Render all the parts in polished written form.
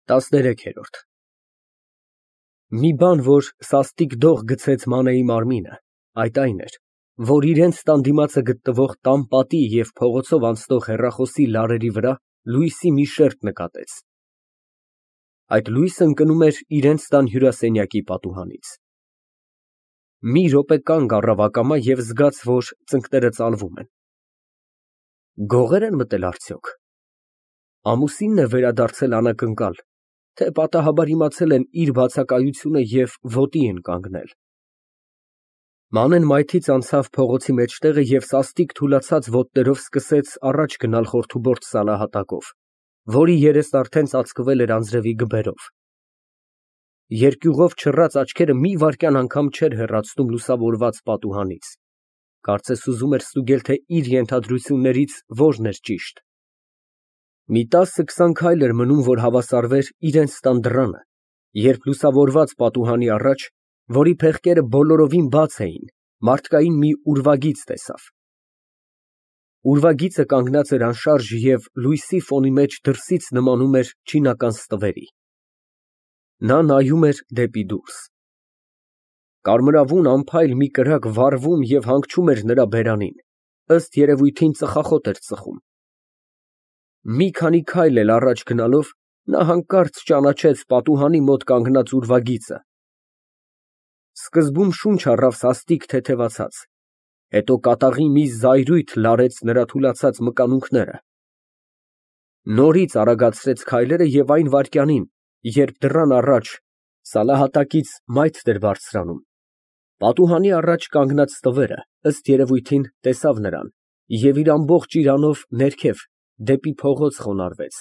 13-րդ Մի բան, որ սաստիկ դող գցեց Մանեի մարմինը, այդ այն էր, որ իրենց տան դիմացը գտնվող տան պատի և փողոցով անցնող հեռախոսի լարերի վրա լույսի մի շերտ նկատեց։ Այդ լույսը ընկնում էր իրենց տան հյուրասենյակի պատուհանից։ Մի րոպե կանգ առավ ակամա և զգաց, որ ծնկները ծալվում են։ Գողե՞ր են մտել արդյոք։ Ամուսինն է վերադարձել անակնկալ, թե պատահաբար իմացել են իր բացակայությունը և ոտի են կանգնել։ Մանեն մայթից անցավ փողոցի մեջտեղը և սաստիկ թուլացած ոտներով սկսեց առաջ գնալ խորդուբորդ սալահատակով, որի երեսն արդեն ծածկվել էր անձրևի գբերով։ Երկյուղով չռած աչքերը մի վայրկյան անգամ չէր հեռացնում լուսավորված պատուհանից, կարծես ուզում էր ստուգել, թե իր ենթադրություններից որն էր ճիշտ։ Մի 10-20 քայլ էր մնում, որ հավասարվեր իրենց տան դռանը, երբ լուսավորված պատուհանի առաջ, որի փեղկերը բոլորովին բաց էին, մարդկային մի ուրվագիծ տեսավ։ Ուրվագիծը կանգնած էր անշարժ և լույսի ֆոնի մեջ դրսից նմանում էր չինական ստվերի։ Նա նայում էր դեպի դուրս։ Կարմրավուն անփայլ մի կրակ վառվում և հանգչում էր նրա բերանին, ըստ երևույթին ծխախոտ էր ծխում։ Մի քանի քայլ էլ առաջ գնալով, նա հանկարծ ճանաչեց պատուհանի մոտ կանգնած ուրվագիծը։ Սկզբում շունչ առավ սաստիկ թեթևացած, հետո կատաղի մի զայրույթ լարեց նրա թուլացած մկանունքները։ Նորից արագացրեց քայլերը և այն վայրկյանին, երբ դռան առաջ սալահատակից մայթն էր բարձրանում, պատուհանի առաջ կանգնած ստվերը, ըստ երևույթին, տեսավ նրան և իր ամբողջ իրանով ներքև, դեպի փողոց խոնարհվեց։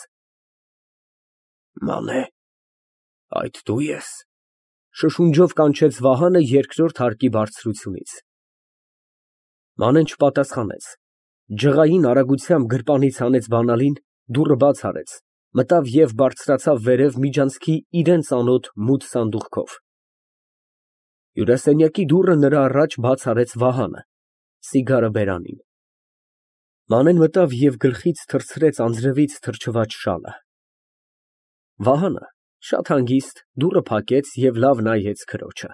Մանե, այդ դու ես, շշունջով կանչեց Վահանը երկրորդ հարկի բարձրությունից։ Մանեն չպատասխանեց, ջղային արագությամբ գրպանից հանեց բանալին, դուռը բաց արեց, մտավ և բարձրացավ վերև միջանցքի իրան ծանոթ մութ սանդուղքով։ Հյուրասենյակի դուռը նրա առաջ բաց արեց Վահանը, սիգարը բերանին։ Մանեն մտավ և գլխից թռցրեց անձրևից թրջված շալը։ Վահանը, շատ հանգիստ, դուռը փակեց և լավ նայեց քրոջը։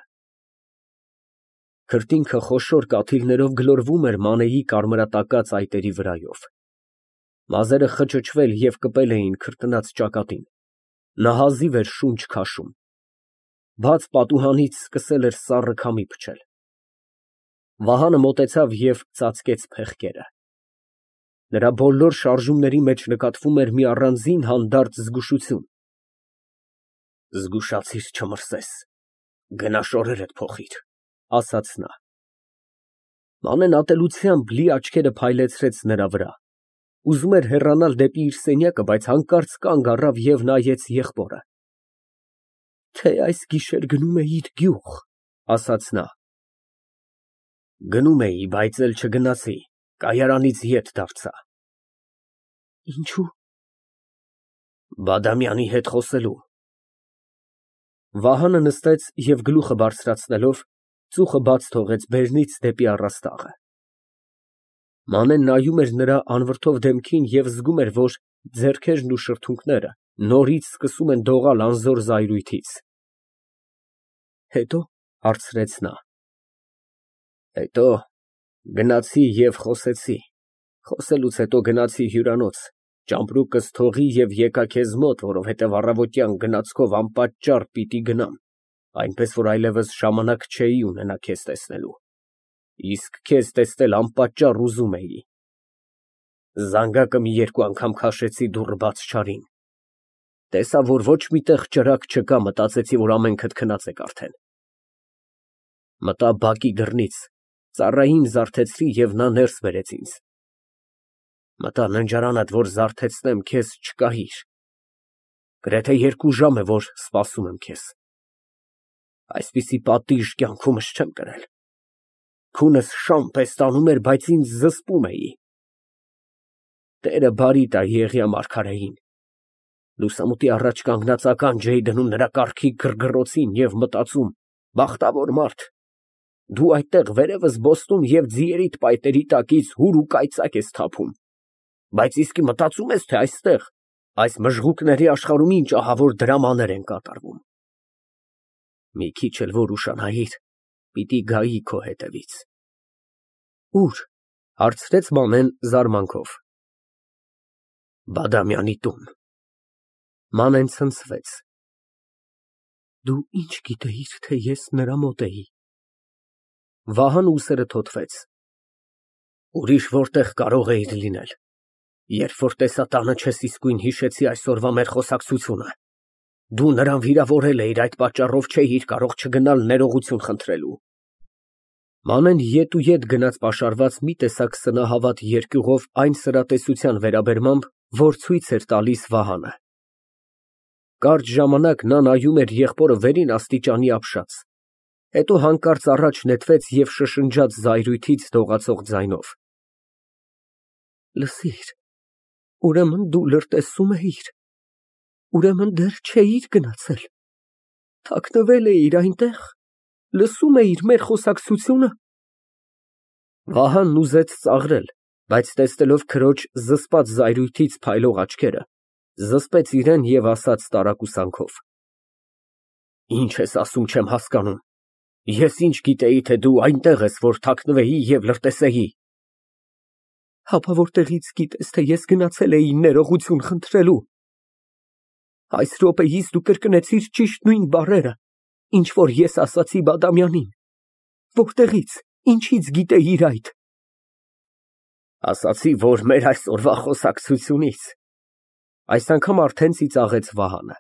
Քրտինքը խոշոր կաթիլներով գլորվում էր Մանեի կարմրատակած այտերի վրայով։ Մազերը խճճվել և կպել էին քրտնած ճակատին։ Նա հազիվ էր շունչ քաշում։ Բաց պատուհանից սկսել էր սառը քամի փչել։ Վահանը մոտեցավ և ծածկեց փեղկերը։ Նրա բոլոր շարժումների մեջ նկատվում էր մի առանձին հանդարտ զգուշություն։ Զգուշացիր չմրսես, գնա շորերդ փոխիր, ասաց նա։ Մանեն ատելությամբ լի աչքերը փայլեցրեց նրա վրա, ուզում էր հեռանալ դեպի իր սենյակը, բայց հանկարծ կանգ առավ և նայեց եղբորը։ Թե այս գիշեր գնում էիր գյուղ, ասաց նա։ Գնում էի, բայց էլ չգնացի, կայարանից ետ դարձա։ Ինչո՞ւ։ Բադամյանի հետ խոսելու։ Վահանը նստեց և գլուխը բարձրացնելով, ծուխը բաց թողեց բերնից դեպի առաստաղը։ Մանեն նայում էր նրա անվրդով դեմքին և զգում էր, որ ձեռքերն ու շրթունքները նորից սկսում են դողալ անզոր զայրույթից։ Հետո, հարցրեց նա։ Հետո գնացի և խոսեցի, խոսելուց հետո գնացի հյուրանոց, ճամպրուկս թողի և եկա քեզ մոտ, որովհետև առավոտյան գնացքով անպատճառ պիտի գնամ, այնպես որ այլևս ժամանակ չէի ունենա քեզ տեսնելու, իսկ քեզ տեսնել անպատճառ ուզում էի։ Զանգակը մի երկու անգամ քաշեցի դուռը բաց չարին։ Տեսա, որ ոչ մի տեղ ճրագ չկա, մտածեցի, որ ամենքդ քնած եք արդեն։ Մտա բակի դռնից, ծառային զարթեցրի և նա ներս բերեց ինձ։ Մտա ննջարանդ, որ զարթեցնեմ, քեզ չկայիր։ Գրեթե 2 ժամ է, որ սպասում եմ քեզ։ Այսպիսի պատիժ կյանքումս չեմ կրել։ Քունս շան պես տանում էր, բայց ինձ զսպում էի։ Տերը բարի տա Եղիա մարգարեին։ Լուսամուտի առաջ կանգնած ականջ էի դնում նրա կառքի գրգռոցին և մտածում. բախտավոր մարդ, դու այդտեղ վերևս բոստում և ձիերիդ պայտերի տակից հուր ու կայծակ ես թափում, բայց իսկի մտածում ես, թե այստեղ Այս մժղուկների աշխարհում ինչ ահավոր դրամաներ են կատարվում։ Մի քիչ էլ որ ուշանայիր, պիտի գայի քո հետևից։ Ուր, հարցրեց Մանեն զարմանքով։ Բադամյանի տուն։ Մանեն ցնցվեց։ Դու ինչ գիտեիր, թե ես նրա մոտ էի։ Վահան ուսերը թոթվեց։ Ուրիշ որտեղ կարող էիր լինել։ Երբ որ տեսա տանը չես իսկույն հիշեցի այսօրվա մեր խոսակցությունը։ Դու նրան վիրավորել էիր, այդ պատճառով չէիր կարող չգնալ ներողություն խնդրելու։ Մանեն ետ ու ետ գնաց պաշարված մի տեսակ սնահավատ երկյուղով այն սրատեսության վերաբերմամբ, որ ցույց էր տալիս Վահանը։ Կարճ ժամանակ նա նայում էր եղբորը վերին աստիճանի ապշած, հետո հանկարծ առաջ նետվեց և շշնջաց զայրույթից դողացող ձայնով. Լսիր, ուրեմն դու լրտեսում էիր, ուրեմն դեռ չէիր գնացել, թաքնվել էիր այնտեղ, լսում էիր մեր խոսակցությունը։ Վահանն ուզեց ծաղրել, բայց տեսնելով քրոջ զսպած զայրույթից փայլող աչքերը, զսպեց իրեն և ասաց տարակուսանքով. Ինչ ես ասում, չեմ հասկանում, ես ինչ գիտեի, թե դու այնտեղ ես, որ թաքնվեի և լրտեսեի։ Հապա որտեղից գիտես, թե ես գնացել էի ներողություն խնդրելու։ Այս րոպեիս դու կրկնեցիր ճիշտ նույն բառերը, ինչ որ ես ասացի Բադամյանին։ Որտեղից, ինչից գիտեիր այդ։ Ասացի, որ մեր այսօրվա խոսակցությունից։ Այս անգամ արդեն ծիծաղեց Վահանը։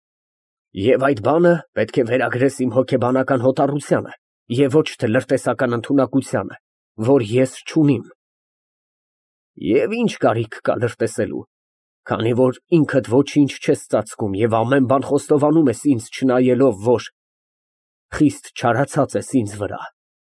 Եվ այդ բանը պետք է վերագրես իմ հոգեբանական հոտառությանը և ոչ թե լրտեսական ընդունակությանը, որ ես չունիմ։ Եվ ինչ կարիք կա լրտեսելու, քանի որ ինքդ ոչինչ չես ծածկում և ամեն բան խոստովանում ես ինձ չնայելով, որ խիստ չարացած ես ինձ վրա։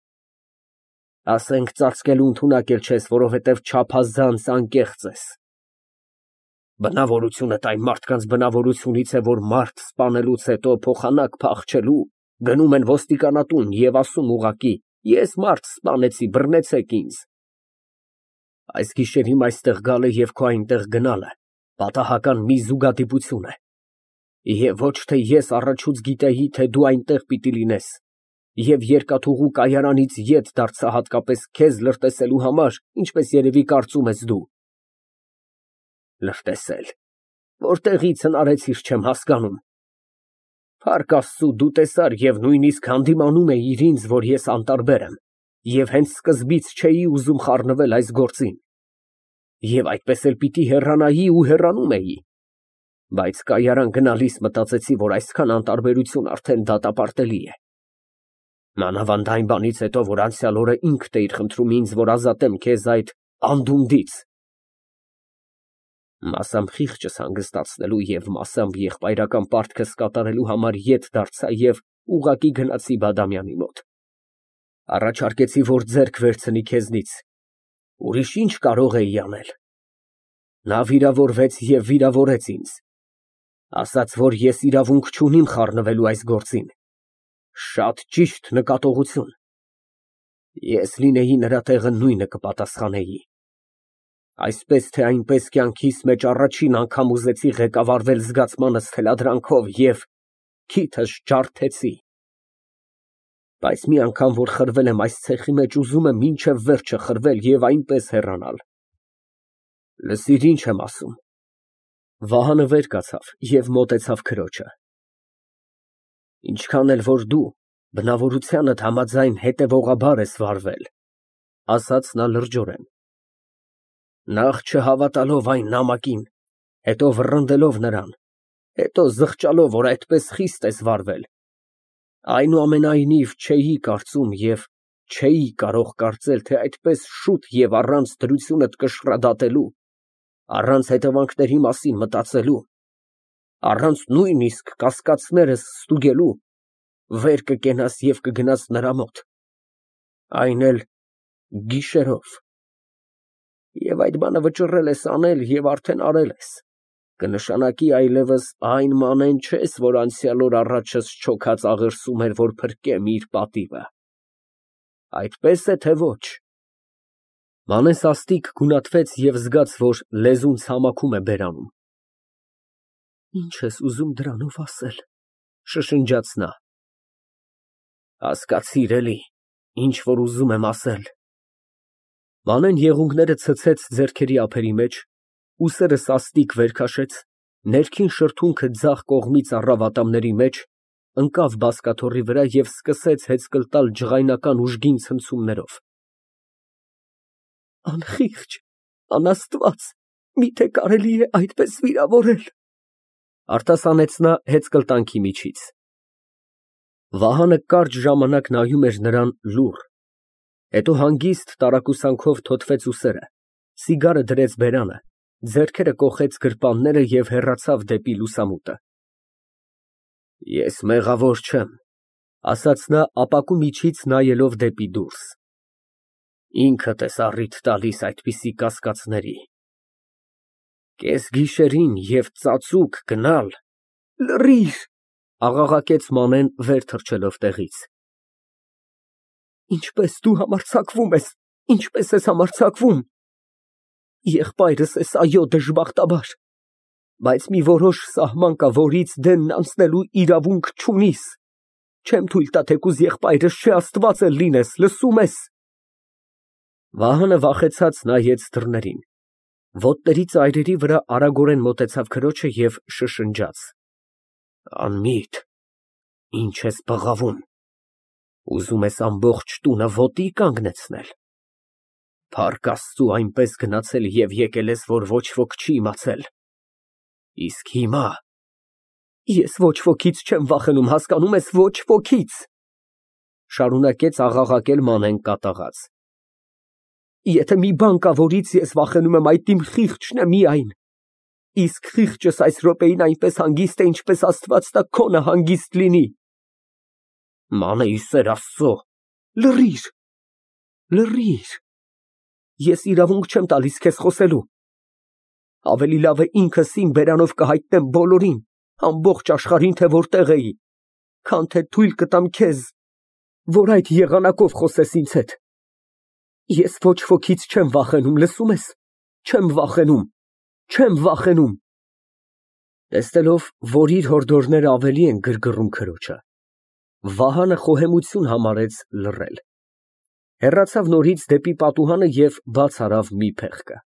Ասենք ծածկելու ընդունակ էլ չես, որովհետև չափազանց անկեղծ ես։ Բնավորությունդ այն մարդկանց բնավորությունից է, որ մարդ սպանելուց հետո փոխանակ փախչելու գնում են ոստիկանատուն և ասում ուղղակի. ես մարդ սպանեցի, բռնեցեք ինձ։ Այս գիշեր իմ այստեղ գալը և քո այնտեղ գնալը պատահական մի զուգադիպություն է։ Եվ ոչ թե ես առաջուց գիտեի, թե դու այնտեղ պիտի լինես, և երկաթուղու կայարանից ետ դարձա հատկապես քեզ լրտեսելու համար, ինչպես երևի կարծում ես դու։ Լրտեսել, որտեղից հնարեցիր չեմ հասկանում։ Փառք Աստծու, դու տեսար և նույնիսկ հանդիմանում էիր ինձ, որ ես անտարբեր եմ, և հենց սկզբից չէի ուզում խառնվել այս գործին։ Եվ այդպես էլ պիտի հեռանայի ու հեռանում էի։ Բայց կայարան գնալիս մտածեցի, որ այսքան անտարբերություն արդեն դատապարտելի է։ Մանավանդ այն բանից հետո, որ անցյալ օրը ինքդ էիր խնդրում ինձ, որ ազատեմ քեզ այդ անդունդից։ Մասամբ խիղճս հանգստացնելու և մասամբ եղբայրական պարտքս կատարելու համար ետ դարձա և ուղղակի գնացի Բադամյանի մոտ։ Առաջարկեցի, որ ձեռք վերցնի քեզնից։ Ուրիշ ինչ կարող էի անել։ Նա վիրավորվեց և վիրավորեց ինձ։ Ասաց, որ ես իրավունք չունիմ խառնվելու այս գործին։ Շատ ճիշտ նկատողություն։ Ես լինեի նրա տեղը նույնը կպատասխանեի։ Այսպես թե այնպես կյանքիս մեջ առաջին անգամ ուզեցի ղեկավարվել զգացմանս թելադրանքով և քիթս ջարդեցի։ Բայց մի անգամ, որ խրվել եմ այս ցեխի մեջ, ուզում եմ մինչև վերջը խրվել և այնպես հեռանալ։ Լսիր, ինչ եմ ասում։ Վահանը վեր կացավ և մոտեցավ քրոջը։ Ինչքան էլ որ դու բնավորությանդ համաձայն հետևողաբար ես վարվել, ասաց նա լրջորեն։ Նախ չհավատալով այն նամակին, հետո վռնդելով նրան, հետո զղջալով, որ այդպես խիստ ես վարվել, այնուամենայնիվ չէի կարծում և չէի կարող կարծել, թե այդպես շուտ և առանց դրությունդ կշռադատելու, առանց հետևանքների մասին մտածելու, առանց նույնիսկ կասկածներս ստուգելու, վեր կկենաս և կգնաս նրա մոտ, այն էլ գիշերով։ Եվ այդ բանը վճռել ես անել և արդեն արել ես, կնշանակի այլևս այն Մանեն չես, որ անցյալ օր առաջս չոքած աղերսում էր, որ փրկեմ իր պատիվը։ Այդպես է, թե ոչ։ Մանեն սաստիկ գունատվեց և զգաց, որ լեզուն ցամաքում է բերանում։ Ինչ ես ուզում դրանով ասել, շշնջաց նա։ Հասկացիր էլի, ինչ որ ուզում եմ ասել։ Մանեն եղունգները ցցեց ձեռքերի ափերի մեջ, ուսերը սաստիկ վեր քաշեց, ներքին շրթունքը ձախ կողմից առավ ատամների մեջ, ընկավ բազկաթոռի վրա և սկսեց հեծկլտալ ջղայնական ուժգին ցնցումներով։ Անխիղճ, անաստված, միթե կարելի է այդպես վիրավորել, արտասանեց նա հեծկլտանքի միջից։ Վահանը կարճ ժամանակ նայում էր նրան լուռ, հետո հանգիստ տարակուսանքով թոթվեց ուսերը, սիգարը դրեց բերանը, ձեռքերը կոխեց գրպանները և հեռացավ դեպի լուսամուտը։ Ես մեղավոր չեմ, ասաց նա ապակու միջից նայելով դեպի դուրս։ Ինքդ ես առիթ տալիս այդպիսի կասկածների։ Կեսգիշերին և ծածուկ գնալ… Լռիր, աղաղակեց Մանեն վեր թռչելով տեղից։ Ինչպես դու համարձակվում ես, ինչպես ես համարձակվում։ Եղբայրս ես, այո, դժբախտաբար, բայց մի որոշ սահման կա, որից դենն անցնելու իրավունք չունիս։ Չեմ թույլ տա, թեկուզ եղբայրս չէ, Աստված էլ լինես, լսո՞ւմ ես։ Վահանը վախեցած նայեց դռներին, ոտների ծայրերի վրա արագորեն մոտեցավ քրոջը և շշնջաց. Անմիտ, ինչ ես բղավում, ուզում ես ամբողջ տունը ոտի կանգնեցնել։ Փառք Աստծու, այնպես գնացել և եկել ես, որ ոչ ոք չի իմացել։ Իսկ հիմա… Ես ոչ ոքից չեմ վախենում, հասկանում ես, ոչ ոքից, շարունակեց աղաղակել Մանեն կատաղած։ Եթե մի բան կա, որից ես վախենում եմ, այդ իմ խիղճն է միայն։ Իսկ խիղճս այս րոպեին այնպես հանգիստ է, ինչպես Աստված տա քոնը հանգիստ լինի։ Մանե, ի սեր Աստծո… Լռիր, լռիր, ես իրավունք չեմ տալիս քեզ խոսելու։ Ավելի լավ է ինքս իմ բերանով կհայտնեմ բոլորին, ամբողջ աշխարհին, թե որտեղ էի, քան թե թույլ կտամ քեզ, որ այդ եղանակով խոսես ինձ հետ։ Ես ոչ ոքից չեմ վախենում, լսո՞ւմ ես, չեմ վախենում, չեմ վախենում։ Տեսնելով, որ իր հորդորները ավելի են գրգռում քրոջը, Վահանը խոհեմություն համարեց լռել։ Հեռացավ նորից դեպի պատուհանը և բաց արավ մի փեղկը։